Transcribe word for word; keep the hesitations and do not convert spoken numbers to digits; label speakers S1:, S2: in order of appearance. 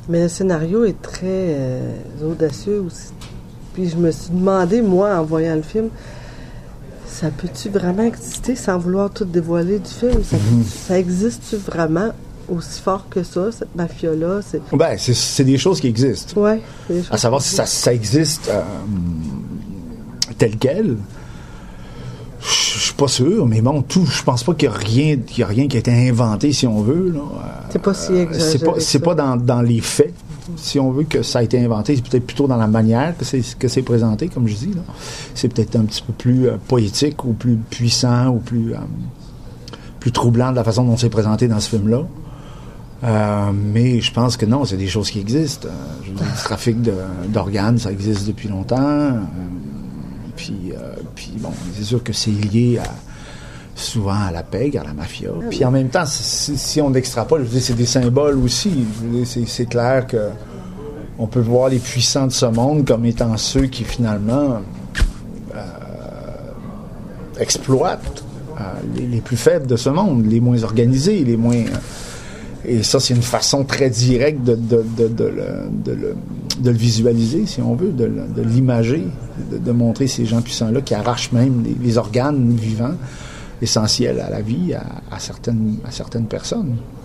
S1: Mais le scénario est très euh, audacieux aussi. Puis je me suis demandé, moi, en voyant le film, ça peut-tu vraiment exister sans vouloir tout dévoiler du film? Ça, mm-hmm. ça existe-tu vraiment aussi fort que ça, cette mafia-là? C'est...
S2: Ben, c'est, c'est des choses qui existent.
S1: Oui.
S2: À savoir si ça, ça existe euh, tel quel, je suis pas sûr, mais bon, tout, je pense pas qu'il y a rien, qu'il y a rien qui a été inventé, si on veut. Là.
S1: C'est pas si exagéré.
S2: C'est pas, c'est pas dans, dans les faits, si on veut, que ça a été inventé. C'est peut-être plutôt dans la manière que c'est, que c'est présenté, comme je dis. Là. C'est peut-être un petit peu plus euh, poétique, ou plus puissant, ou plus, euh, plus troublant de la façon dont c'est présenté dans ce film-là. Euh, mais je pense que non, c'est des choses qui existent. Euh, je veux dire, le trafic de, d'organes, ça existe depuis longtemps. Euh, Puis, euh, puis bon, c'est sûr que c'est lié à, souvent à la pègre, à la mafia. Puis en même temps, si, si on extrapole, je veux dire, c'est des symboles aussi. Je veux dire, c'est, c'est clair que on peut voir les puissants de ce monde comme étant ceux qui finalement euh, exploitent euh, les, les plus faibles de ce monde, les moins organisés, les moins... Et ça, c'est une façon très directe de, de, de, de, le, de, le, de le visualiser, si on veut, de, de l'imager, de, de montrer ces gens puissants-là qui arrachent même les, les organes vivants essentiels à la vie à, à, certaines, à certaines personnes.